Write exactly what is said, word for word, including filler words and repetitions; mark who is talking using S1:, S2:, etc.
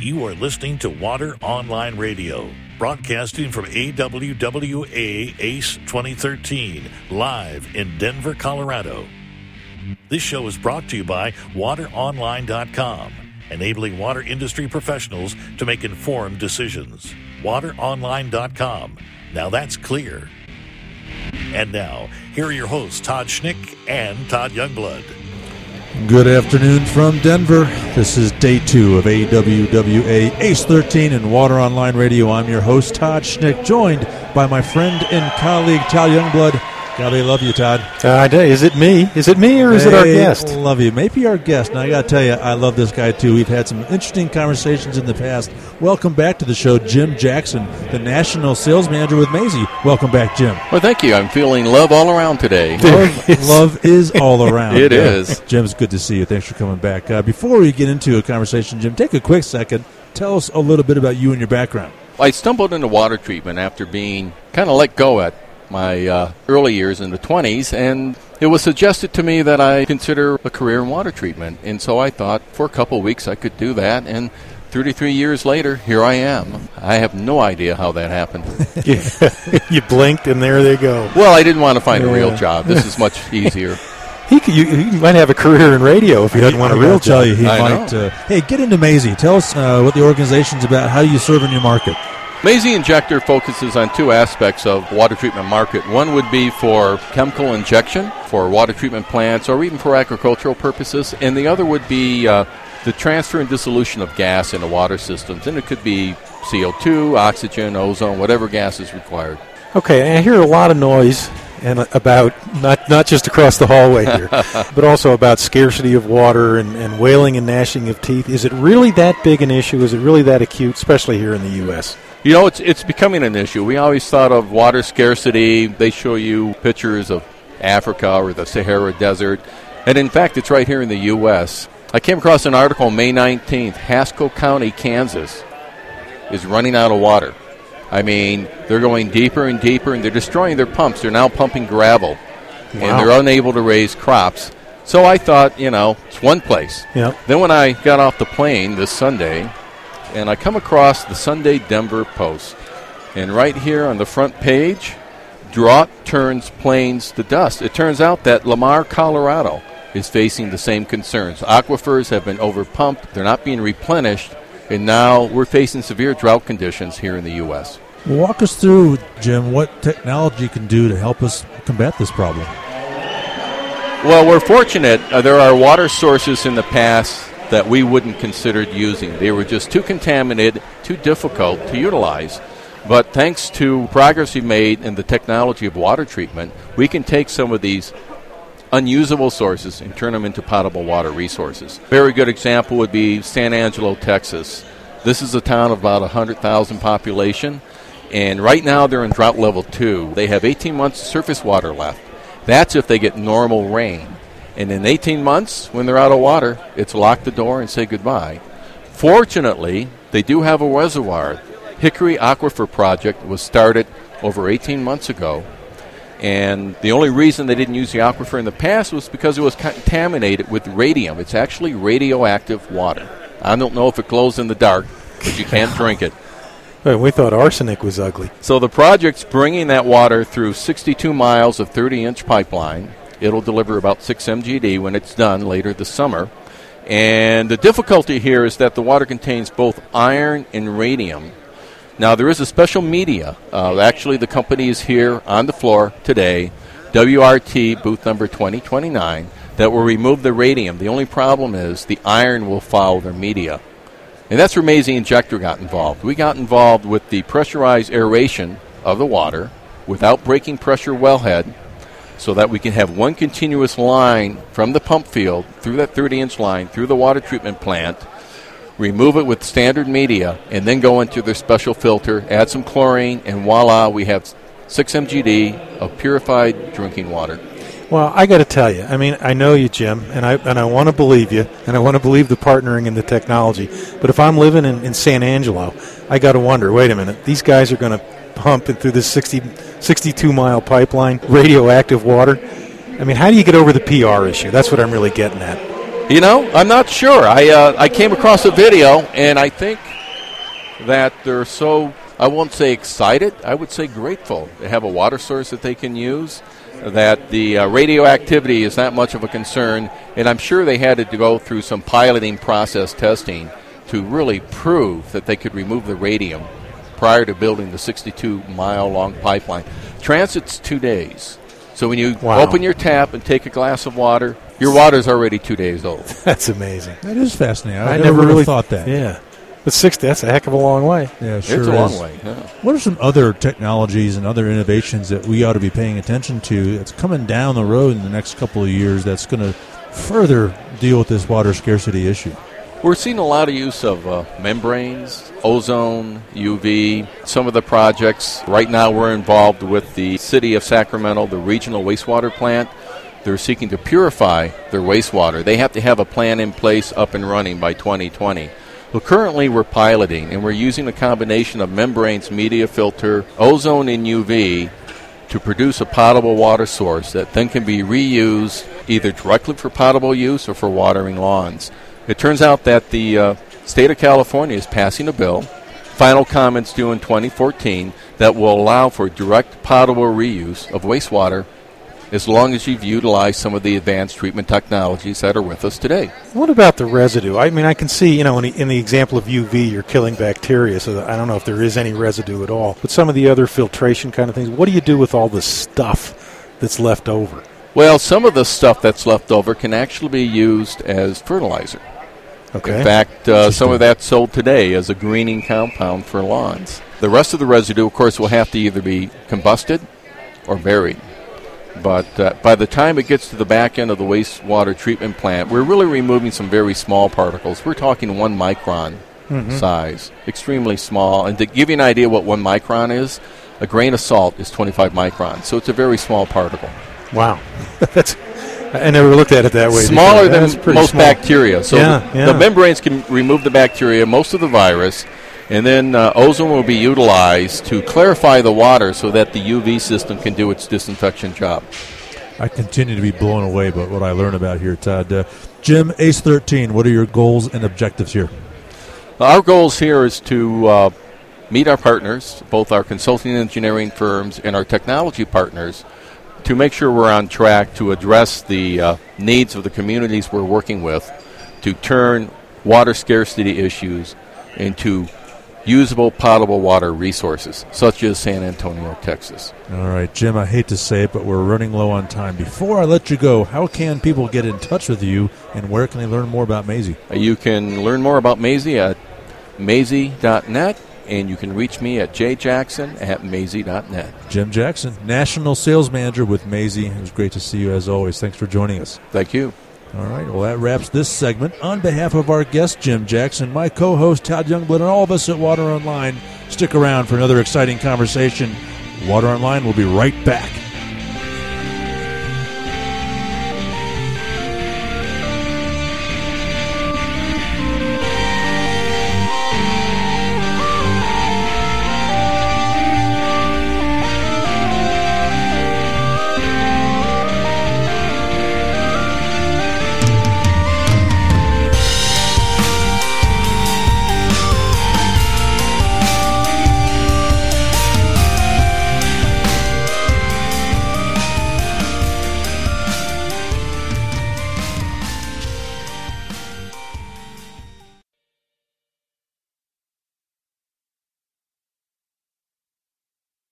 S1: You are listening to Water Online Radio, broadcasting from A W W A ACE twenty thirteen, live in Denver, Colorado. This show is brought to you by water online dot com, enabling water industry professionals to make informed decisions. water online dot com. Now that's clear. And now, here are your hosts, Todd Schnick and Todd Youngblood.
S2: Good afternoon from Denver. This is day two of A W W A ACE thirteen and Water Online Radio. I'm your host, Todd Schnick, joined by my friend and colleague, Todd Youngblood. Golly, love you, Todd.
S3: Uh, I do. Is it me? Is it me or is
S2: hey,
S3: it our guest?
S2: Love you. Maybe our guest. Now, I got to tell you, I love this guy, too. We've had some interesting conversations in the past. Welcome back to the show, Jim Jackson, the National Sales Manager with Maisie. Welcome back, Jim.
S4: Well, thank you. I'm feeling love all around today.
S2: Love, love is all around.
S4: It
S2: yeah.
S4: is.
S2: Jim, it's good to see you. Thanks for coming back. Uh, before we get into a conversation, Jim, take a quick second. Tell us a little bit about you and your background.
S4: I stumbled into water treatment after being kind of let go at my uh, early years in the twenties, and it was suggested to me that I consider a career in water treatment. And so I thought for a couple of weeks I could do that, and thirty-three years later, here I am. I have no idea how that happened.
S3: You blinked, and there they go.
S4: Well, I didn't want to find
S3: yeah.
S4: a real job. This is much easier.
S3: He, could, you, he might have a career in radio if he doesn't want a real job.
S2: Tell you, he
S4: I
S2: might. Uh, hey, get into Maisie. Tell us uh, what the organization's about. How do you serve in your market?
S4: Maisie Injector focuses on two aspects of water treatment market. One would be for chemical injection for water treatment plants or even for agricultural purposes, and the other would be uh, the transfer and dissolution of gas into water systems. And it could be C O two, oxygen, ozone, whatever gas is required.
S3: Okay, I hear a lot of noise and about not not just across the hallway here, but also about scarcity of water and, and wailing and gnashing of teeth. Is it really that big an issue? Is it really that acute, especially here in the U S?
S4: You know, it's it's becoming an issue. We always thought of water scarcity. They show you pictures of Africa or the Sahara Desert. And in fact, it's right here in the U S. I came across an article May nineteenth. Haskell County, Kansas is running out of water. I mean, they're going deeper and deeper, and they're destroying their pumps. They're now pumping gravel, wow. and they're unable to raise crops. So I thought, you know, it's one place.
S3: Yep.
S4: Then when I got off the plane this Sunday, and I come across the Sunday Denver Post. And right here on the front page, drought turns plains to dust. It turns out that Lamar, Colorado is facing the same concerns. Aquifers have been overpumped. They're not being replenished. And now we're facing severe drought conditions here in the U S.
S2: Walk us through, Jim, what technology can do to help us combat this problem.
S4: Well, we're fortunate. Uh, there are water sources in the past that we wouldn't consider using. They were just too contaminated, too difficult to utilize. But thanks to progress we've made in the technology of water treatment, we can take some of these unusable sources and turn them into potable water resources. Very good example would be San Angelo, Texas. This is a town of about one hundred thousand population, and right now they're in drought level two. They have eighteen months of surface water left. That's if they get normal rain. And in eighteen months, when they're out of water, it's lock the door and say goodbye. Fortunately, they do have a reservoir. Hickory Aquifer Project was started over eighteen months ago. And the only reason they didn't use the aquifer in the past was because it was contaminated with radium. It's actually radioactive water. I don't know if it glows in the dark, but you can't drink it.
S3: Well, we thought arsenic was ugly.
S4: So the project's bringing that water through sixty-two miles of thirty-inch pipeline. It'll deliver about six M G D when it's done later this summer. And the difficulty here is that the water contains both iron and radium. Now, there is a special media. Uh, actually, the company is here on the floor today, W R T booth number twenty twenty-nine, that will remove the radium. The only problem is the iron will follow their media. And that's where Maisie Injector got involved. We got involved with the pressurized aeration of the water without breaking pressure wellhead, so that we can have one continuous line from the pump field through that thirty-inch line, through the water treatment plant, remove it with standard media, and then go into their special filter, add some chlorine, and voila, we have six M G D of purified drinking water.
S3: Well, I got to tell you, I mean, I know you, Jim, and I and I want to believe you, and I want to believe the partnering in the technology. But if I'm living in, in San Angelo, I got to wonder, wait a minute, these guys are going to pump it through this sixty, sixty-two mile pipeline, radioactive water. I mean, how do you get over the P R issue? That's what I'm really getting at.
S4: You know, I'm not sure. I uh, I came across a video, and I think that they're so, I won't say excited, I would say grateful to have a water source that they can use, that the uh, radioactivity is not much of a concern, and I'm sure they had to go through some piloting process testing to really prove that they could remove the radium prior to building the sixty-two mile long pipeline. Transit's two days. So when you
S3: wow.
S4: open your tap and take a glass of water, your water's already two days old.
S3: That's amazing.
S2: That is fascinating. I,
S3: I
S2: never,
S3: never really
S2: thought that.
S3: Yeah. But sixty, that's a heck of a long way.
S2: Yeah, sure
S4: It's a
S2: is.
S4: long way. Yeah.
S2: What are some other technologies and other innovations that we ought to be paying attention to that's coming down the road in the next couple of years that's going to further deal with this water scarcity issue?
S4: We're seeing a lot of use of uh, membranes, ozone, U V, some of the projects. Right now we're involved with the City of Sacramento, the regional wastewater plant. They're seeking to purify their wastewater. They have to have a plan in place up and running by twenty twenty. Well, currently we're piloting, and we're using a combination of membranes, media filter, ozone, and U V to produce a potable water source that then can be reused either directly for potable use or for watering lawns. It turns out that the uh, state of California is passing a bill, final comments due in twenty fourteen, that will allow for direct potable reuse of wastewater as long as you've utilized some of the advanced treatment technologies that are with us today.
S3: What about the residue? I mean, I can see, you know, in the, in the example of U V, you're killing bacteria, so I don't know if there is any residue at all. But some of the other filtration kind of things, what do you do with all the stuff that's left over?
S4: Well, some of the stuff that's left over can actually be used as fertilizer.
S3: Okay.
S4: In fact, uh, some of that's sold today as a greening compound for lawns. The rest of the residue, of course, will have to either be combusted or buried. But uh, by the time it gets to the back end of the wastewater treatment plant, we're really removing some very small particles. We're talking one micron mm-hmm. size, extremely small. And to give you an idea what one micron is, a grain of salt is twenty-five microns. So it's a very small particle.
S3: Wow. That's I never looked at it that way.
S4: Smaller
S3: before.
S4: than most
S3: small.
S4: bacteria. So
S3: yeah,
S4: the,
S3: yeah.
S4: the membranes can remove the bacteria, most of the virus, and then uh, ozone will be utilized to clarify the water so that the U V system can do its disinfection job.
S2: I continue to be blown away by what I learn about here, Todd. Uh, Jim, A C E thirteen, what are your goals and objectives here?
S4: Our goals here is to uh, meet our partners, both our consulting engineering firms and our technology partners, to make sure we're on track to address the uh, needs of the communities we're working with to turn water scarcity issues into usable potable water resources, such as San Antonio, Texas.
S2: All right, Jim, I hate to say it, but we're running low on time. Before I let you go, how can people get in touch with you, and where can they learn more about Mazie?
S4: Uh, you can learn more about Mazie at mazie dot net, and you can reach me at j jackson at mazie dot net.
S2: Jim Jackson, National Sales Manager with Mazie. It was great to see you as always. Thanks for joining us.
S4: Thank you.
S2: All right, well, that wraps this segment. On behalf of our guest, Jim Jackson, my co-host, Todd Youngblood, and all of us at Water Online, stick around for another exciting conversation. Water Online will be right back.